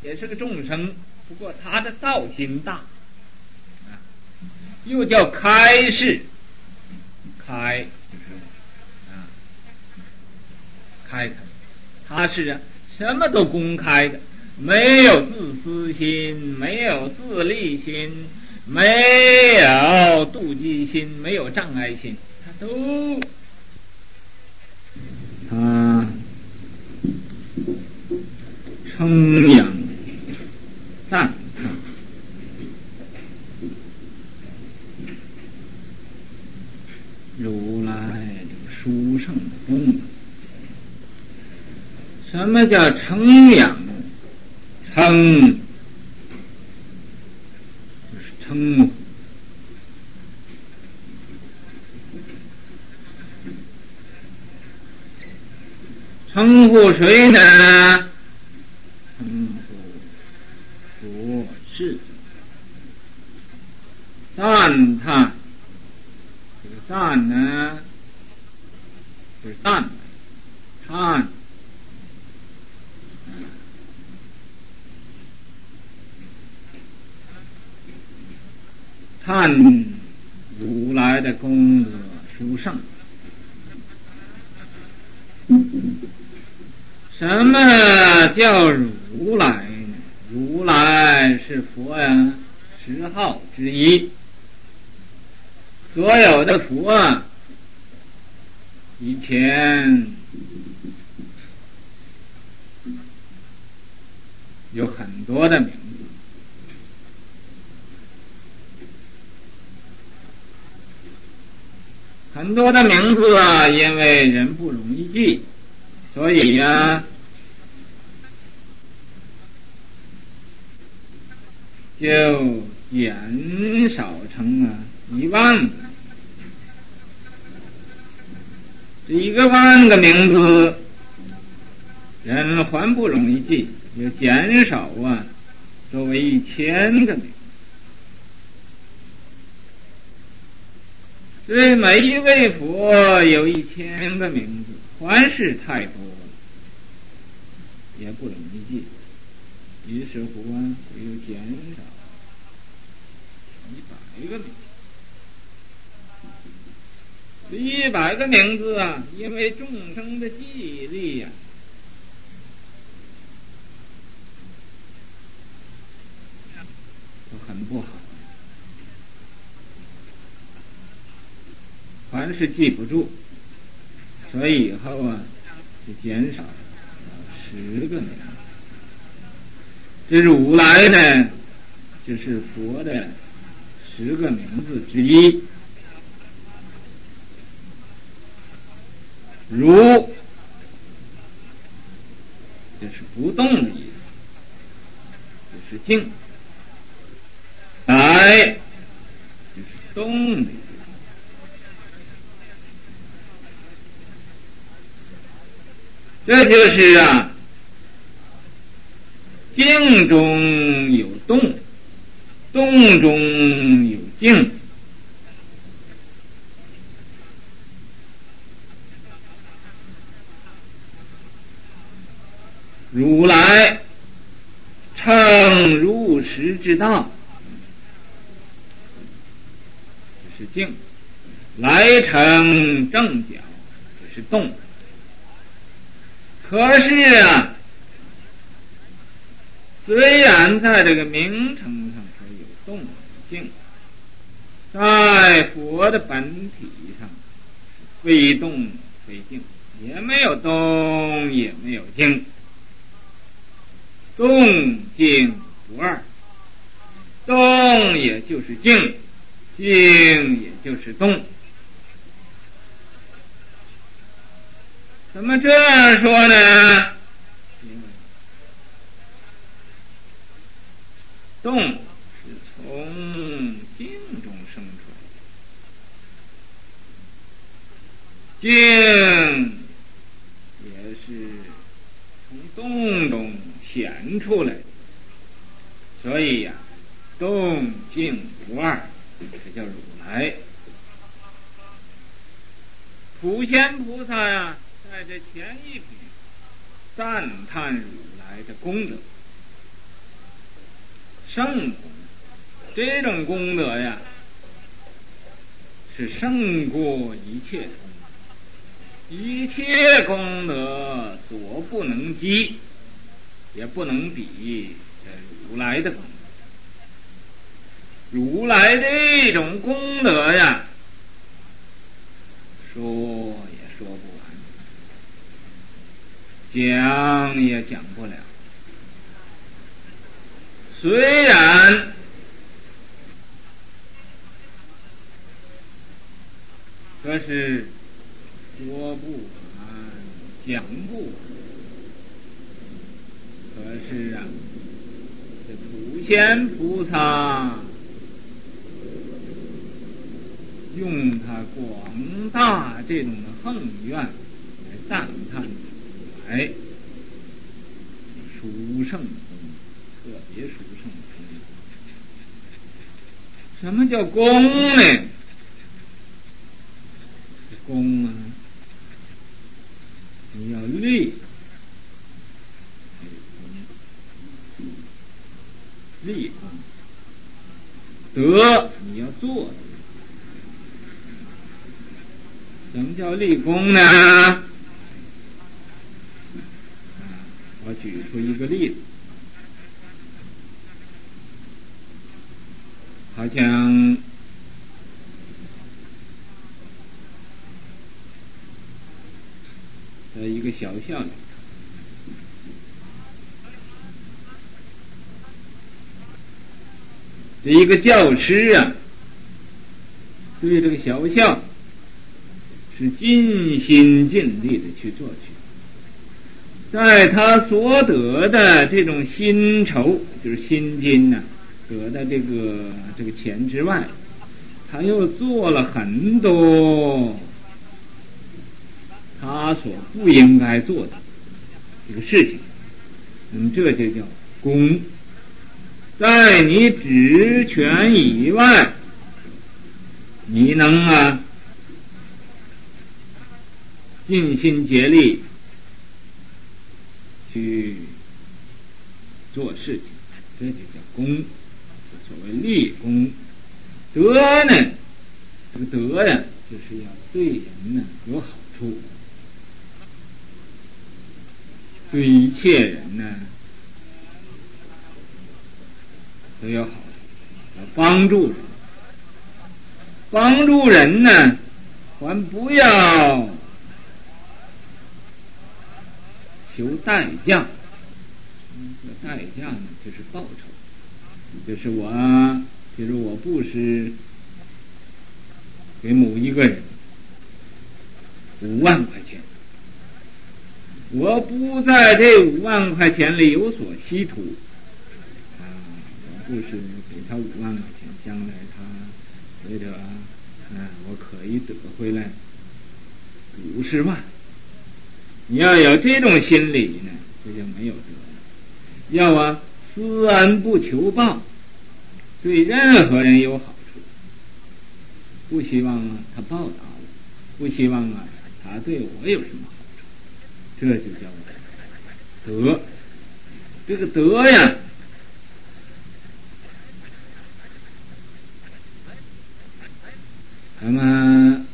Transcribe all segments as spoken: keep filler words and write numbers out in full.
也是个众生，不过他的道心大，啊，又叫开示，开就是啊，开开，他是啊什么都公开的，没有自私心，没有自利心，没有妒忌心，没有障碍心，他都他称扬赞叹如来殊胜的功德。什么叫称扬？称就是称呼，称呼谁呢？称呼佛是赞叹，这个赞呢是赞叹，叹如来的功德殊胜。什么叫如来呢？如来是佛呀十号之一，所有的佛啊，以前有很多的名字，很多的名字啊，因为人不容易记，所以呀、啊，就减少成啊一万个。这一个万个名字，人还不容易记，就减少啊，作为一千个名字。所以每一位佛有一千个名字，还是太多了，也不容易记。于是乎啊，又减少一百个名字。这一百个名字啊，因为众生的记忆力呀、啊，都很不好，凡是记不住，所以以后啊，就减少了十个名字。这如来呢，就是佛的十个名字之一。如就是不动的意思，就是静；来就是动的意思。这就是啊，静中有动，动中有静。如来称入实之道，这是静；来成正觉，这是动。可是啊，虽然在这个名称上说有动有静，在佛的本体上非动非静，也没有动也没有静，动静不二，动也就是静，静也就是动。怎么这样说呢？因为动是从静中生出来的，静也是从动中显出来的，所以呀、啊，动静不二，这叫如来。普贤菩萨呀、啊，在这前一品赞叹如来的功德， 圣功，这种功德呀，是胜过一切功德，一切功德所不能及，也不能比如来的功德。如来这种功德呀，说也说不完，讲也讲不了。虽然可是说不完，讲不完。可是啊，这普贤菩萨用他广大这种的横愿来赞叹出来，殊胜功，特别殊胜功。什么叫功呢？功啊，你要立，立功；德，你要做。什么叫立功呢？我举出一个例子，好像在一个小校里，这一个教师啊，对这个小校是尽心尽力的去做去，在他所得的这种薪酬，就是薪金呢、啊，得的这个这个钱之外，他又做了很多他所不应该做的这个事情，那么这就叫功。在你职权以外，你能啊尽心竭力去做事情，这就叫功，所谓立功。德呢，这个德呀，就是要对人呢有好处，对一切人呢都有好处，要帮助人，帮助人呢，还不要求代价。这代价呢，就是报酬，就是我，比如我布施给某一个人五万块钱，我不在这五万块钱里有所稀图啊，我布施给他五万块钱，将来他觉得啊，我可以得回来五十万。你要有这种心理呢，这就没有德了。要啊，施恩不求报，对任何人有好处，不希望啊他报答我，不希望啊他对我有什么好处，这就叫德。这个德呀，那么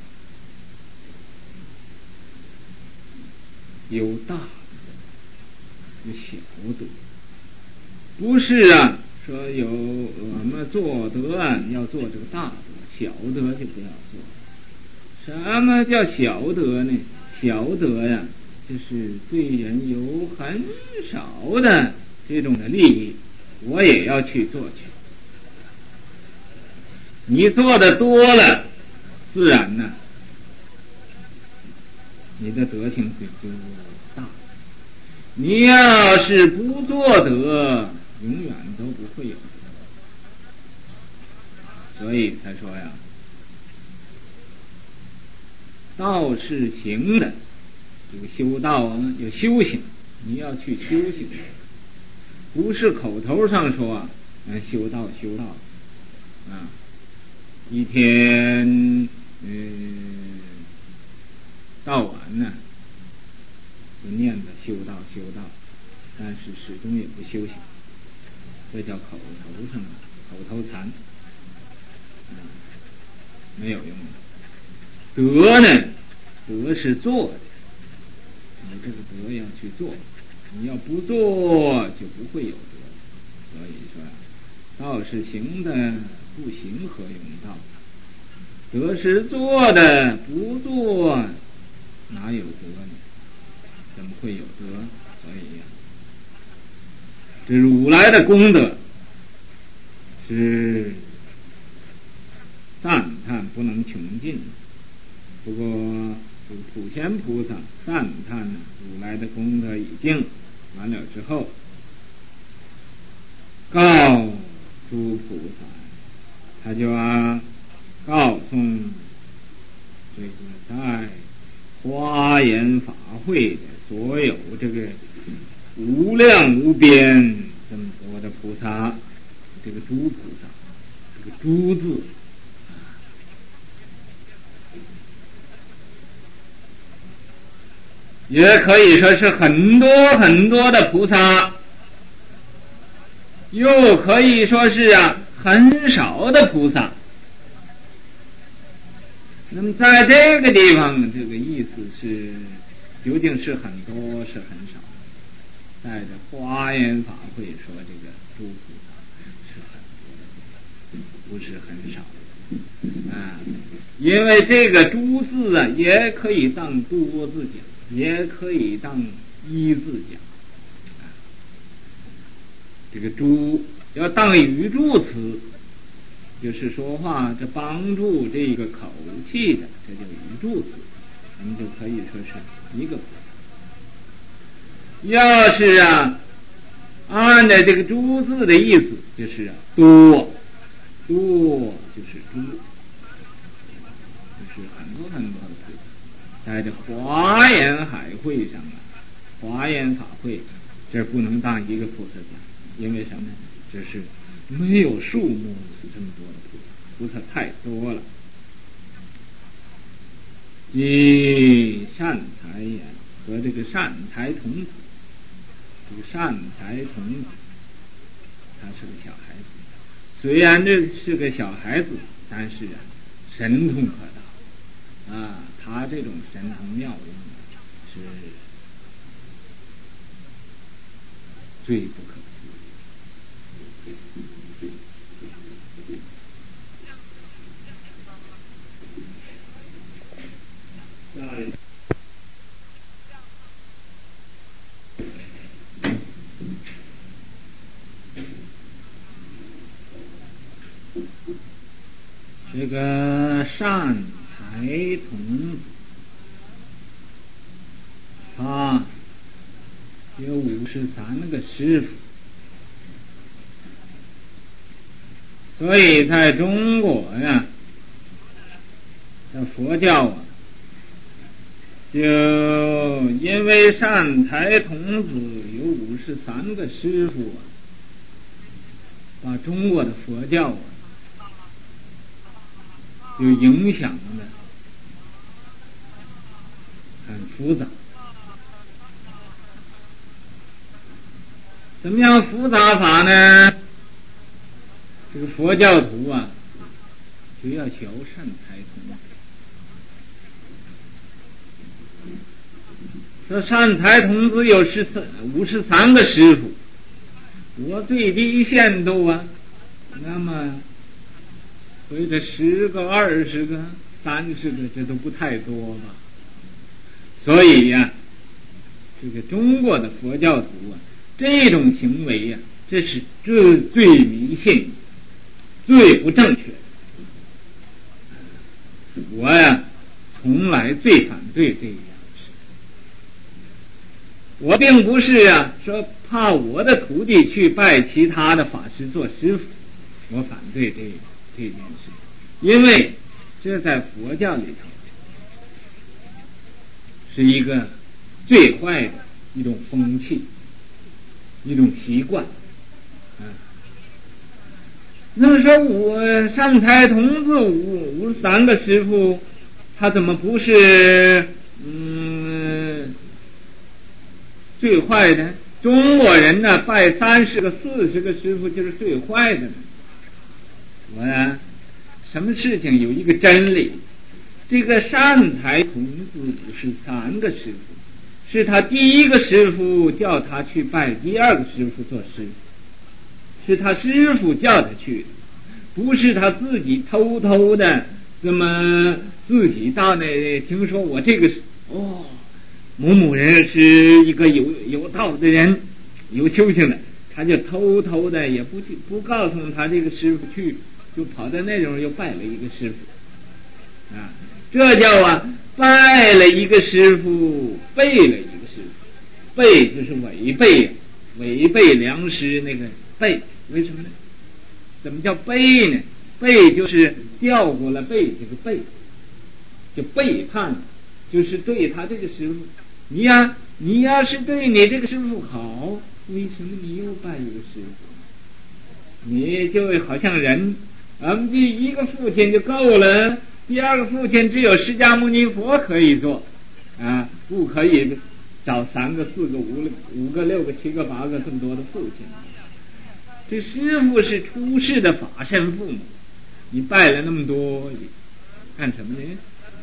有大有小德，不是啊说有我们做德要做这个大德，小德就不要做。什么叫小德呢？小德呀，就是对人有很少的这种的利益，我也要去做去。你做的多了，自然呢，你的德行就大。你要是不做德，永远都不会有德。所以才说呀，道是行的，这个修道啊，有修行，你要去修行，不是口头上说啊，修道修道啊，一天嗯到晚呢就念着修道修道，但是始终也不修行。 这叫口头上的口头禅，嗯，没有用的。德呢，德是做的，你这个德要去做，你要不做就不会有德。所以说，道是行的，不行何用道？德是做的，不做哪有德呢？怎么会有德？所以呀、啊，这如来的功德是赞叹不能穷尽。不过这个普贤菩萨赞叹呢，如来的功德已经完了之后，告诸菩萨，他就啊告诉这个在华严法会的所有这个无量无边这么多的菩萨，这个诸菩萨，这个诸字也可以说是很多很多的菩萨，又可以说是啊很少的菩萨。那么在这个地方，这个意思是究竟是很多是很少？在这华严法会说这个诸菩萨是很多的，不是很少啊。因为这个诸字啊，也可以当多字讲，也可以当一字讲啊。这个诸要当语助词，就是说话这帮助这个口气的，这叫语助词，我们就可以说是一个菩萨。要是啊按照这个诸字的意思，就是啊多多就是诸，就是很多很多的菩萨。在这华严海会上啊，华严法会这不能当一个菩萨讲，因为什么呢？这是没有数目这么多的菩萨，菩萨太多了。以善财言和这个善财童子，这个善财童子他是个小孩子，虽然这是个小孩子，但是啊神通可大啊，他这种神通妙用是最不可这个善财童子，他有五十三个师傅，所以在中国呀，这佛教啊，就因为善财童子有五十三个师傅啊，把中国的佛教啊就影响的很复杂。怎么样复杂法呢？这个佛教徒啊，就要学善财童。这善财童子有十三五十三个师傅，我最低限度啊，那么所以这十个、二十个、三十个，这都不太多吧？所以呀、啊，这个中国的佛教徒啊，这种行为呀、啊，这是最最迷信、最不正确的。我呀，从来最反对这样的事。我并不是啊，说怕我的徒弟去拜其他的法师做师傅，我反对这这件事，因为这在佛教里头是一个最坏的一种风气，一种习惯。嗯，那么说我善财童子五五十三个师傅，他怎么不是嗯最坏的？ 中国人呢拜三十个四十个师傅就是最坏的。我呢什么事情有一个真理，这个善财童子是三个师傅，是他第一个师傅叫他去拜第二个师傅做师傅，是他师傅叫他去的，不是他自己偷偷的这么自己到那听说我这个哦某某人是一个有有道的人，有修行的，他就偷偷的也不去不告诉他这个师傅去，就跑到那种又拜了一个师傅啊，这叫啊拜了一个师傅背了一个师傅，背就是违背违背良师那个背，为什么呢？怎么叫背呢？背就是调过了背，这个背就背叛，就是对他这个师傅，你呀你要是对你这个师傅好，为什么你又拜一个师傅？你就好像人，我们第一个父亲就够了，第二个父亲只有释迦牟尼佛可以做啊，不可以找三个四个五个五个六个七个八个这么多的父亲。这师傅是出世的法身父母，你拜了那么多干什么呢？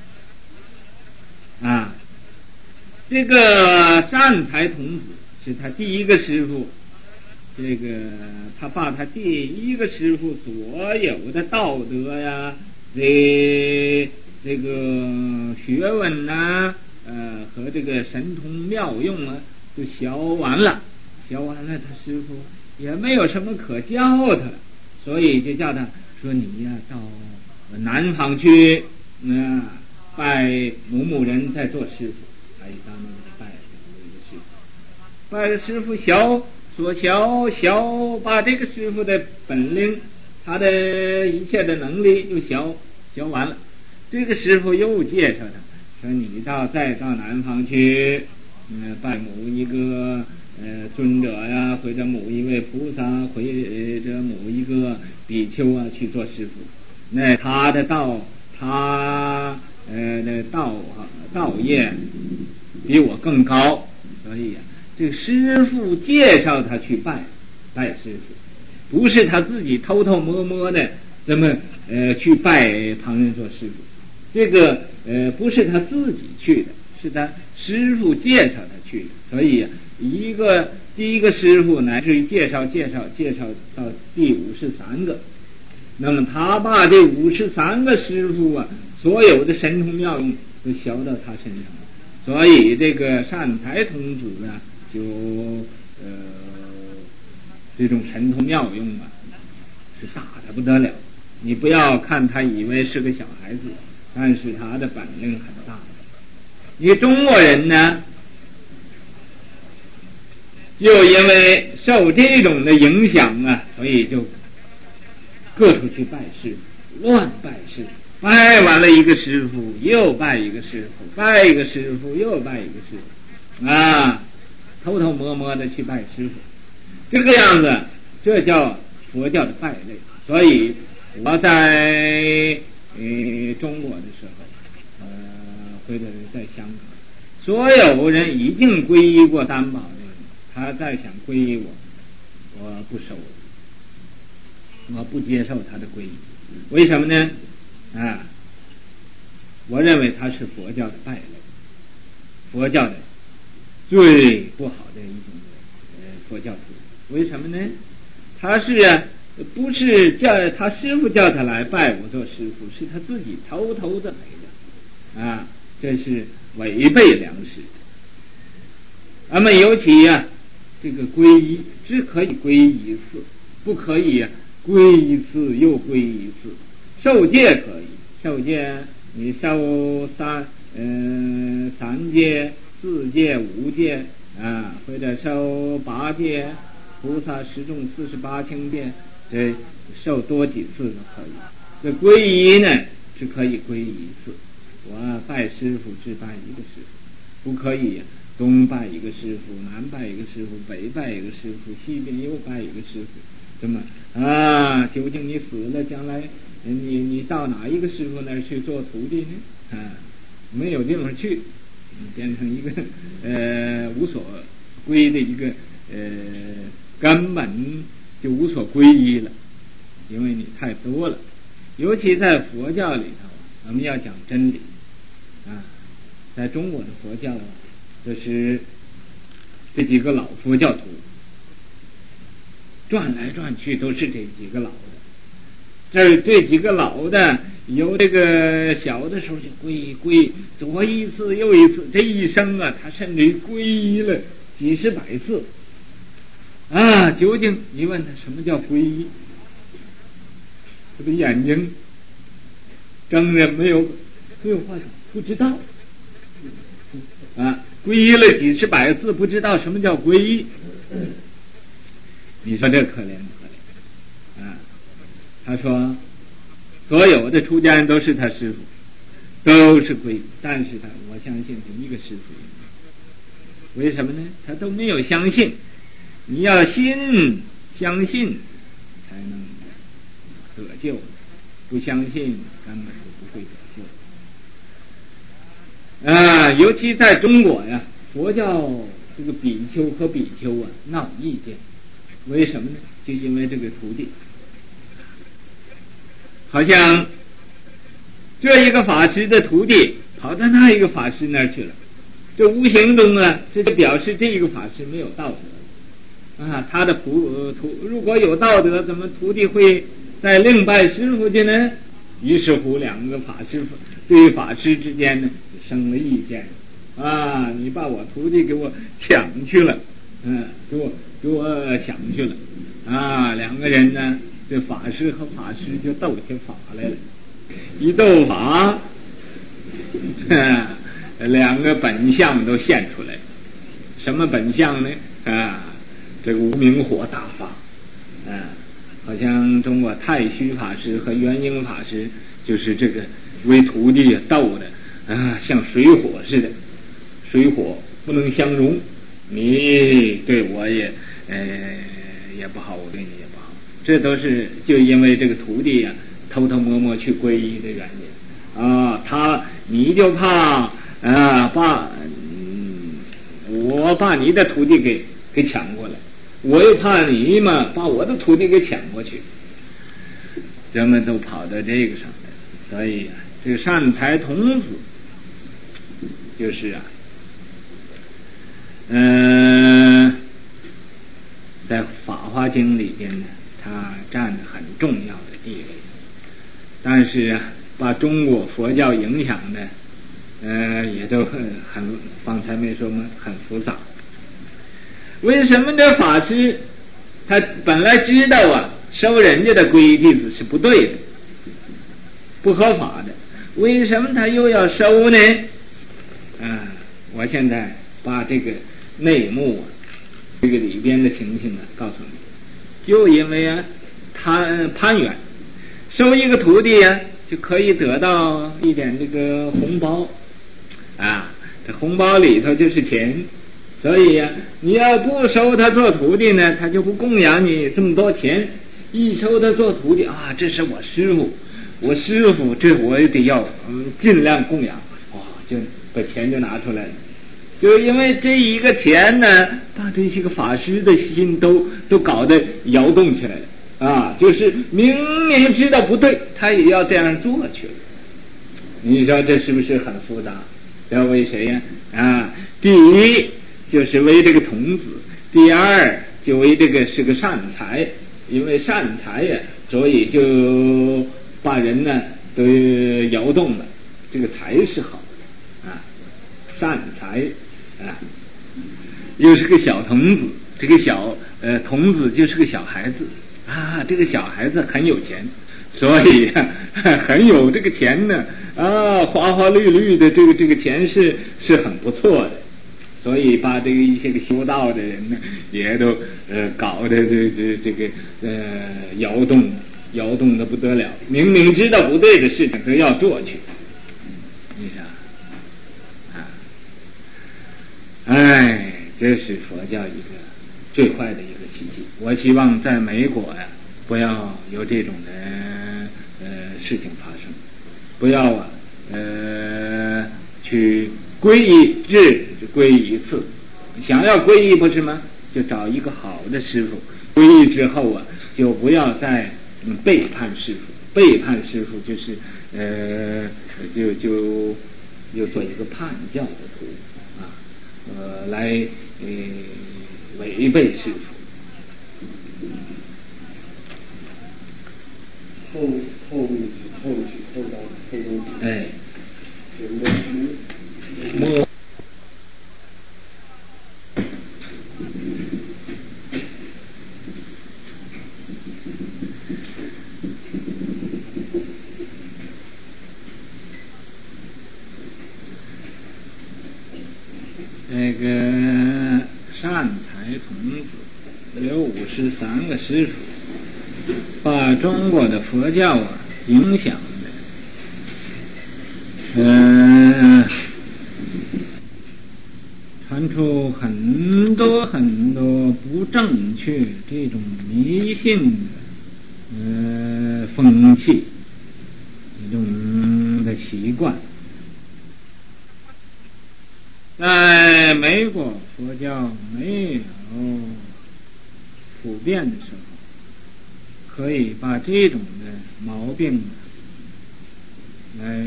啊，这个善财童子是他第一个师傅，这个他把他第一个师傅所有的道德呀，这这个学问呐、呃和这个神通妙用啊都学完了，学完了他师傅也没有什么可教他了，所以就叫他说你呀、啊、到南方去呃拜某某人在做师傅，哎，到那里拜一个师傅，拜了师傅学所学学，把这个师傅的本领他的一切的能力又学学完了，这个师傅又介绍他说你到再到南方去呃拜某一个呃尊者呀，或者某一位菩萨，或者某一个比丘啊去做师傅，那他的道他呃的道道业比我更高，所以啊这个师傅介绍他去拜拜师傅，不是他自己偷偷摸摸的这么呃去拜旁人做师傅，这个呃不是他自己去的，是他师傅介绍他去的，所以啊一个第一个师傅乃至于介绍介绍介绍到第五十三个，那么他把这五十三个师傅啊所有的神通妙用都学到他身上了，所以这个善财童子呢就呃这种神通妙用啊是大的不得了，你不要看他以为是个小孩子，但是他的本领很大的。你中国人呢就因为受这种的影响啊，所以就各处去拜师傅，乱拜师傅，拜完了一个师傅又拜一个师傅，拜一个师傅又拜一个师傅啊，偷偷摸摸的去拜师傅，这个样子这叫佛教的败类。所以我在呃中国的时候呃或者在香港，所有人已经皈依过三宝的人，他再想皈依我，我不收，我不接受他的皈依。为什么呢？啊，我认为他是佛教的败类，佛教的最不好的一种呃佛教徒。为什么呢？他是啊不是叫他师傅叫他来拜我做师傅，是他自己偷偷的来的啊，这是违背良师。那么尤其啊这个皈依只可以皈依一次，不可以啊皈依一次又皈依一次。受戒可以，受戒你受三嗯、呃、三戒四戒五戒啊，或者受八戒菩萨十众四十八轻戒，这受多几次都可以。这皈依呢是可以皈依一次，我拜师傅只拜一个师傅，不可以东拜一个师傅，南拜一个师傅，北拜一个师傅，西边又拜一个师傅，怎么啊？究竟你死了，将来你你到哪一个师傅那儿去做徒弟呢？啊，没有地方去，变成一个呃无所归的一个呃根本就无所归依了，因为你太多了。尤其在佛教里头，我们要讲真理啊，在中国的佛教啊，就是这几个老佛教徒转来转去都是这几个老的，这这几个老的由这个小的时候就皈依皈依，左一次右一次，这一生啊，他甚至皈依了几十百次啊！究竟你问他什么叫皈依？他的眼睛睁着没有没有话说，不知道啊！皈依了几十百次，不知道什么叫皈依。你说这可怜不可怜啊？他说所有的出家人都是他师父，都是皈依，但是他我相信是一个师父。为什么呢？他都没有相信。你要信相信才能得救，不相信根本就不会得救啊！尤其在中国呀，佛教这个比丘和比丘啊闹意见，为什么呢？就因为这个徒弟，好像这一个法师的徒弟跑到那一个法师那儿去了，这无形中啊，这就表示这一个法师没有道德啊。他的徒徒如果有道德，怎么徒弟会再另拜师傅去呢？于是乎，两个法师对法师之间呢生了意见啊！你把我徒弟给我抢去了，嗯，给我给我抢去了啊！两个人呢，这法师和法师就斗起法来了，一斗法，两个本相都现出来了。什么本相呢？啊，这个无明火大发，啊，好像中国太虚法师和元婴法师就是这个为徒弟斗的啊，像水火似的，水火不能相容，你对我也呃也不好，我对你也不好，这都是就因为这个徒弟呀、啊、偷偷摸摸去皈依的原因啊，他你就怕啊把、嗯、我把你的徒弟给给抢过来，我又怕你嘛把我的徒弟给抢过去，人们都跑到这个上来，所以啊，这个善财童子就是啊，嗯、呃，在《法华经》里边呢，它占着很重要的地位，但是啊，把中国佛教影响的，呃，也都很很，方才没说吗？很复杂。为什么这法师他本来知道啊，收人家的皈依弟子是不对的，不合法的，为什么他又要收呢？啊，我现在把这个内幕啊，这个里边的情形啊，告诉你。就因为啊，他攀缘，收一个徒弟啊，就可以得到一点这个红包啊，这红包里头就是钱。所以呀、啊，你要不收他做徒弟呢，他就不供养你这么多钱。一收他做徒弟啊，这是我师傅，我师傅，这我也得要，嗯，尽量供养。哇、哦，就把钱就拿出来了。就因为这一个钱呢，把这些个法师的心都都搞得摇动起来了啊！就是明明知道不对，他也要这样做去了。你说这是不是很复杂？要为谁呀？啊，第一。就是为这个童子，第二就为这个是个善财，因为善财呀，所以就把人呢都摇动了，这个财是好的啊，善财啊，又是个小童子，这个小呃童子就是个小孩子啊，这个小孩子很有钱，所以呀、啊、很有这个钱呢啊，花花绿绿的这个这个钱是是很不错的。所以把这个一些个修道的人呢，也都呃搞得这这这个呃摇动摇动的不得了，明明知道不对的事情都要做去，你想啊，哎，这是佛教一个最坏的一个奇迹。我希望在美国呀、啊，不要有这种的呃事情发生，不要啊呃去皈依，只皈依一次，想要皈依不是吗？ 就找一个好的师傅。皈依之后啊，就不要再、嗯、背叛师傅。背叛师傅就是呃，就就就做一个叛教的徒啊，呃，来呃违背师傅。 后后后后到后中哎， 摸这个善财童子有五十三个师傅，把中国的佛教啊影响的，嗯、呃，传出很多很多不正确这种迷信的呃风气，这种的习惯。在美国佛教没有普遍的时候，可以把这种的毛病来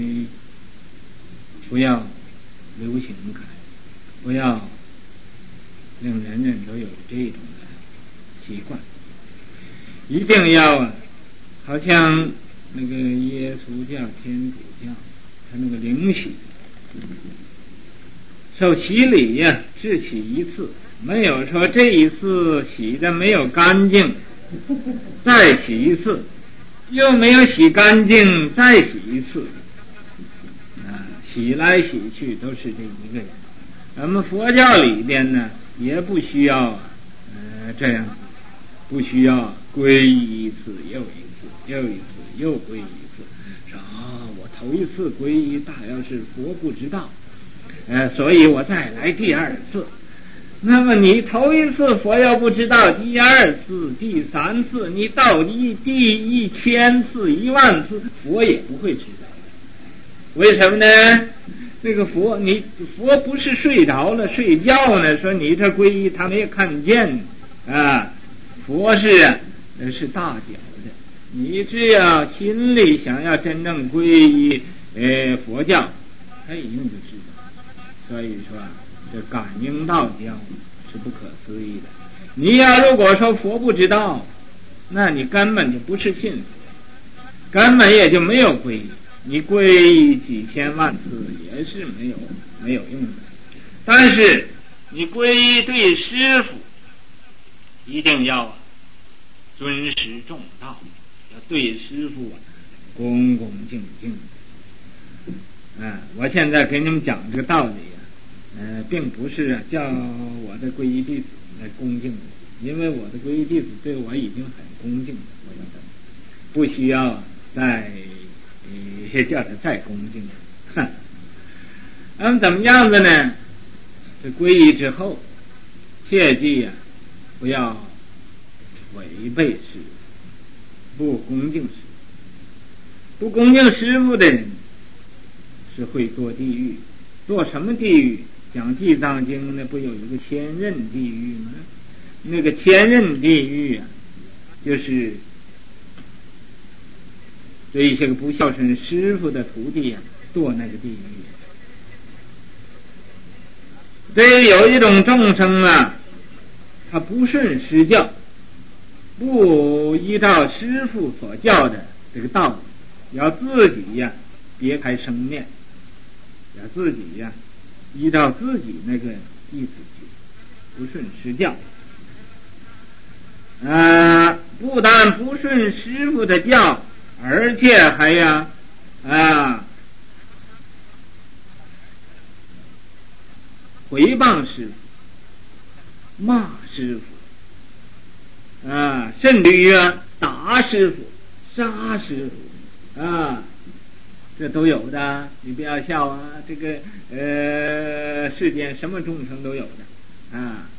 不要流行开，不要令人人都有这种的习惯，一定要啊，好像那个耶稣教、天主教，他那个灵洗。受洗礼呀、啊，只洗一次，没有说这一次洗的没有干净，再洗一次，又没有洗干净，再洗一次，啊，洗来洗去都是这一个人。咱们佛教里边呢，也不需要呃这样，不需要皈依一次又一次，又一次又皈依一次。说啊，我头一次皈依，大要是佛不知道。呃，所以我再来第二次。那么你头一次佛要不知道，第二次、第三次，你到第第一千次、一万次，佛也不会知道。为什么呢？那个佛，你佛不是睡着了睡觉呢？说你这皈依他没看见啊，佛是啊是大脚的。你只要心里想要真正皈依呃佛教，他一定就知道。所以说，这感应道教是不可思议的。你要如果说佛不知道，那你根本就不是信佛，根本也就没有皈依。你皈依几千万次也是没有没有用的。但是你皈依对师父，一定要尊师重道，要对师父啊恭恭敬敬的。啊，我现在给你们讲这个道理。呃，并不是啊，叫我的皈依弟子来恭敬我，因为我的皈依弟子对我已经很恭敬了，我觉得不需要再呃叫他再恭敬了。那么怎么样子呢？这皈依之后，切记呀、啊，不要违背师父，不恭敬师父，不恭敬师父的人是会堕地狱。堕什么地狱？讲地藏经呢，不有一个千仞地狱吗？那个千仞地狱啊，就是对一些个不孝顺师父的徒弟啊，堕那个地狱。对于有一种众生啊，他不顺师教，不依照师父所教的这个道理，要自己呀、啊、别开生面，要自己呀、啊。依照自己那个意思去，不顺师教，啊，不但不顺师父的教，而且还呀啊回谤师父，骂师父，啊，甚至于啊打师父、杀师父，啊。这都有的，你不要笑啊！这个呃，世间什么众生都有的啊。